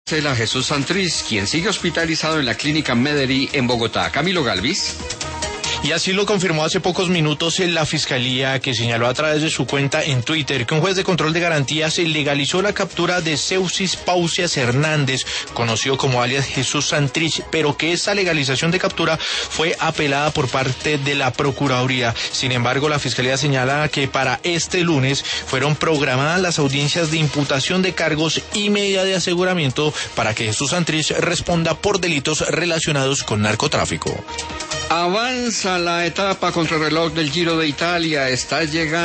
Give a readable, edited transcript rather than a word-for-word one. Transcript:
A Jesús Santrich, quien sigue hospitalizado en la clínica Mederi en Bogotá. Camilo Galvis. Y así lo confirmó hace pocos minutos en la Fiscalía, que señaló a través de su cuenta en Twitter que un juez de control de garantías legalizó la captura de Seusis Pausias Hernández, conocido como alias Jesús Santrich, pero que esta legalización de captura fue apelada por parte de la Procuraduría. Sin embargo, la Fiscalía señala que para este lunes fueron programadas las audiencias de imputación de cargos y medida de aseguramiento para que Jesús Santrich responda por delitos relacionados con narcotráfico. Avanza la etapa contrarreloj del Giro de Italia, está llegando